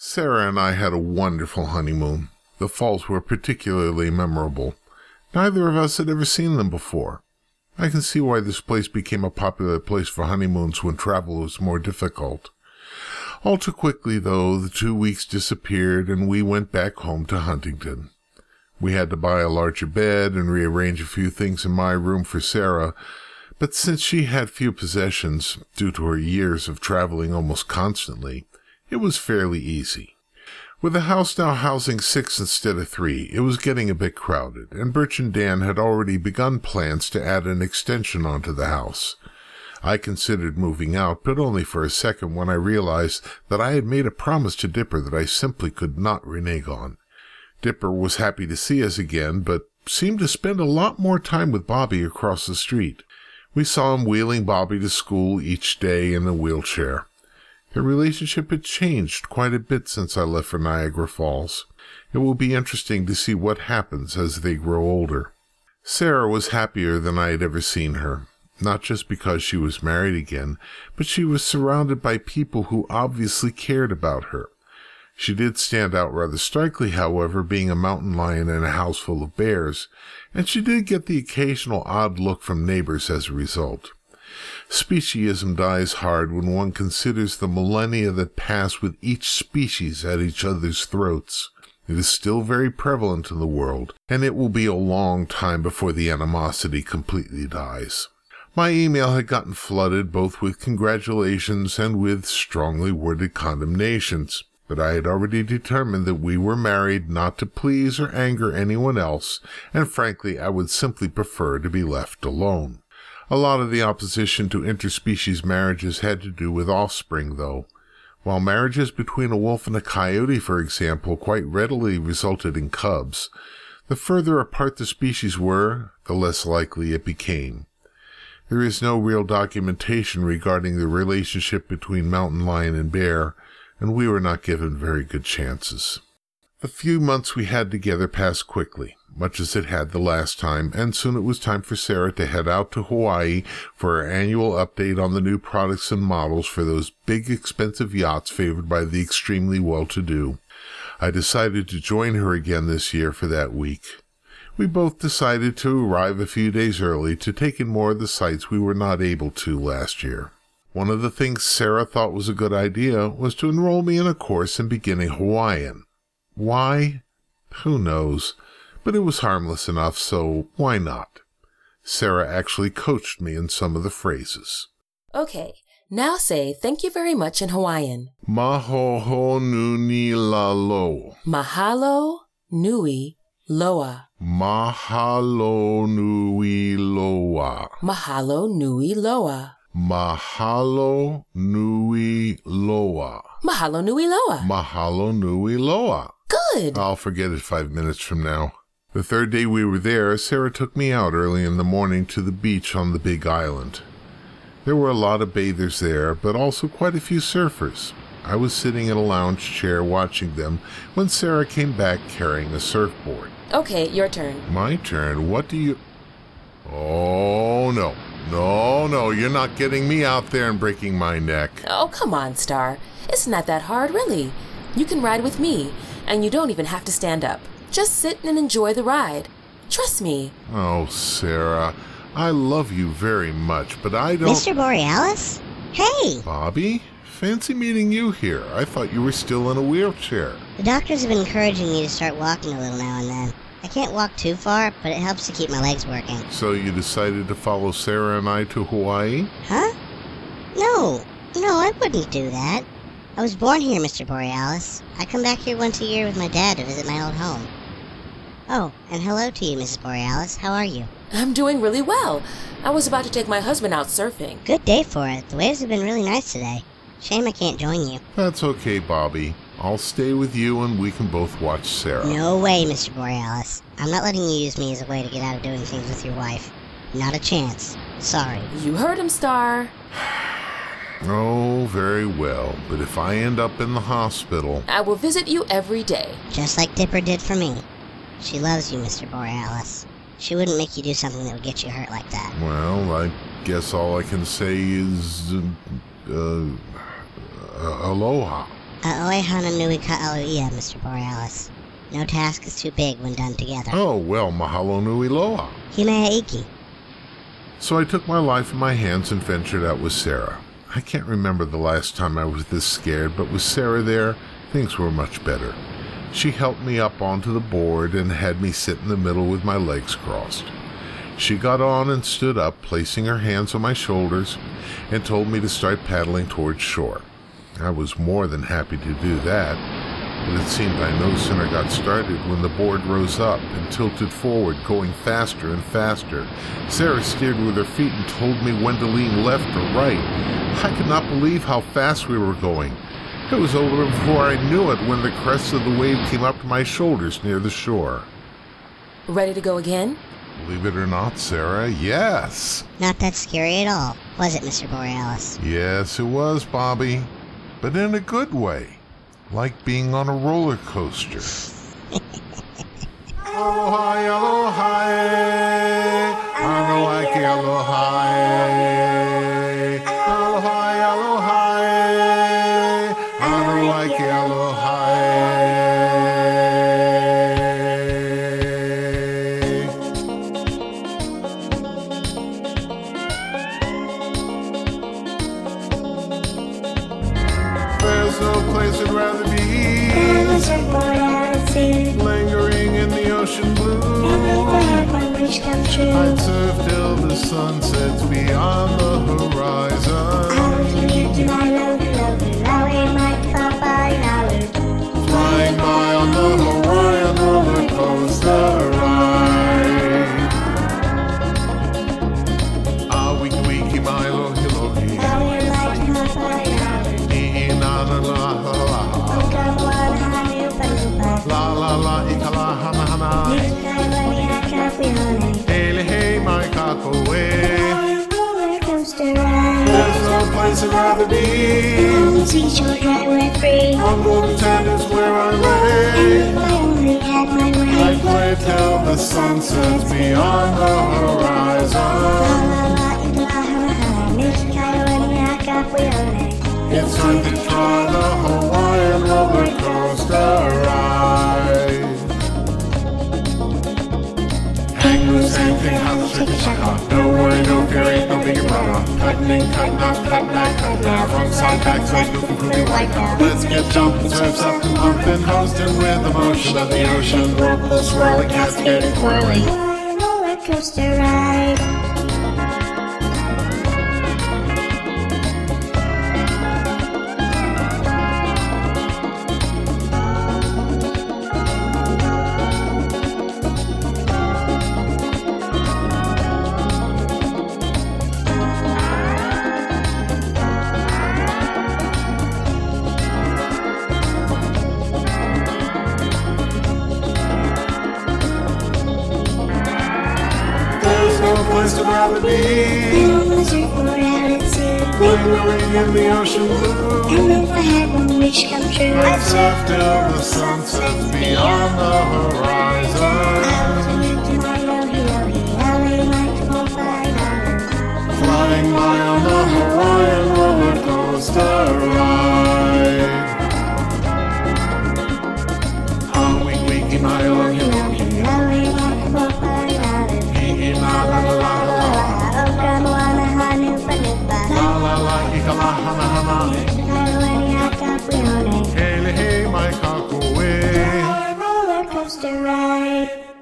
Sarah and I had a wonderful honeymoon. The falls were particularly memorable. Neither of us had ever seen them before. I can see why this place became a popular place for honeymoons when travel was more difficult. All too quickly, though, the 2 weeks disappeared and we went back home to Huntington. We had to buy a larger bed and rearrange a few things in my room for Sarah, but since she had few possessions, due to her years of traveling almost constantly, it was fairly easy. With the house now housing 6 instead of 3, it was getting a bit crowded, and Birch and Dan had already begun plans to add an extension onto the house. I considered moving out, but only for a second when I realized that I had made a promise to Dipper that I simply could not renege on. Dipper was happy to see us again, but seemed to spend a lot more time with Bobby across the street. We saw him wheeling Bobby to school each day in a wheelchair. Their relationship had changed quite a bit since I left for Niagara Falls. It will be interesting to see what happens as they grow older. Sarah was happier than I had ever seen her, not just because she was married again, but she was surrounded by people who obviously cared about her. She did stand out rather starkly, however, being a mountain lion in a house full of bears, and she did get the occasional odd look from neighbors as a result. Speciesism dies hard when one considers the millennia that passed with each species at each other's throats. It is still very prevalent in the world, and it will be a long time before the animosity completely dies. My email had gotten flooded both with congratulations and with strongly worded condemnations, but I had already determined that we were married not to please or anger anyone else, and frankly I would simply prefer to be left alone. A lot of the opposition to interspecies marriages had to do with offspring, though. While marriages between a wolf and a coyote, for example, quite readily resulted in cubs, the further apart the species were, the less likely it became. There is no real documentation regarding the relationship between mountain lion and bear, and we were not given very good chances. The few months we had together passed quickly, much as it had the last time, and soon it was time for Sarah to head out to Hawaii for her annual update on the new products and models for those big expensive yachts favored by the extremely well-to-do. I decided to join her again this year for that week. We both decided to arrive a few days early to take in more of the sights we were not able to last year. One of the things Sarah thought was a good idea was to enroll me in a course in beginning Hawaiian. Why? Who knows? But it was harmless enough, so why not? Sarah actually coached me in some of the phrases. Okay, now say thank you very much in Hawaiian. Mahoho nui lalo. Mahalo nui loa. Mahalo nui loa. Mahalo nui loa. Mahalo nui loa. Mahalo nui loa. Mahalo nui loa. Good. I'll forget it 5 minutes from now. The third day we were there, Sarah took me out early in the morning to the beach on the Big Island. There were a lot of bathers there, but also quite a few surfers. I was sitting in a lounge chair watching them when Sarah came back carrying a surfboard. Okay, your turn. My turn? What do you... Oh, no. No, you're not getting me out there and breaking my neck. Oh, come on, Star. It's not that hard, really. You can ride with me, and you don't even have to stand up. Just sit and enjoy the ride. Trust me. Oh, Sarah, I love you very much, but I don't... Mr. Borealis? Hey! Bobby? Fancy meeting you here. I thought you were still in a wheelchair. The doctors have been encouraging me to start walking a little now and then. I can't walk too far, but it helps to keep my legs working. So you decided to follow Sarah and I to Hawaii? Huh? No, I wouldn't do that. I was born here, Mr. Borealis. I come back here once a year with my dad to visit my old home. Oh, and hello to you, Mrs. Borealis. How are you? I'm doing really well. I was about to take my husband out surfing. Good day for it. The waves have been really nice today. Shame I can't join you. That's okay, Bobby. I'll stay with you and we can both watch Sarah. No way, Mr. Borealis. I'm not letting you use me as a way to get out of doing things with your wife. Not a chance. Sorry. You heard him, Star. Oh, very well. But if I end up in the hospital... I will visit you every day. Just like Dipper did for me. She loves you, Mr. Borealis. She wouldn't make you do something that would get you hurt like that. Well, I guess all I can say is... aloha. Aoi hana nui ka ia, Mr. Borealis. No task is too big when done together. Oh, well, mahalo nui loa. Himea iki. So I took my life in my hands and ventured out with Sarah. I can't remember the last time I was this scared, but with Sarah there, things were much better. She helped me up onto the board and had me sit in the middle with my legs crossed. She got on and stood up, placing her hands on my shoulders, and told me to start paddling towards shore. I was more than happy to do that, but it seemed I no sooner got started when the board rose up and tilted forward, going faster and faster. Sarah steered with her feet and told me when to lean left or right. I could not believe how fast we were going. It was over before I knew it when the crest of the wave came up to my shoulders near the shore. Ready to go again? Believe it or not, Sarah, yes. Not that scary at all, was it, Mr. Borealis? Yes, it was, Bobby. But in a good way. Like being on a roller coaster. Aloha, aloha, aloha, aloha, aloha, aloha, aloha. There's no place I'd rather be. Lingering in the ocean blue. I'd surf till the sun sets beyond the horizon. Flying by on the Hawaiian roller coaster ride. Ah, wiki wiki milo hilohi. Na la la la la la ikala hana hana. Hele hey my kakoe. There's no place I'd rather be. On the seashore right where free. On golden sand is where I lay. If I only had my way. I'd play till the sun sets beyond the horizon. It's time to try the Hawaiian roller coaster ride. Hang loose, hang thing, hop, shake it, shaka. No worry, no fear, ain't no bigger brother. Cutting in, cutting up, cutting back, cutting down. From side back, side, goofy, goofy, white down. Let's get jumping, surfs up and pumping, hosting with the motion of the ocean. Whirlpool swirling, cascading, whirling. Roller coaster ride. Place to rather be. On the surf or out at sea. Lingering in the ocean blue. And if I had one wish come true, I'd surf till the sun sets beyond the horizon. Flying by on the Hawaiian roller coaster ride. On wiki wiki my lohi lohi. La la la ikala hana hana. Hele hey my kakoe. Roller coaster ride.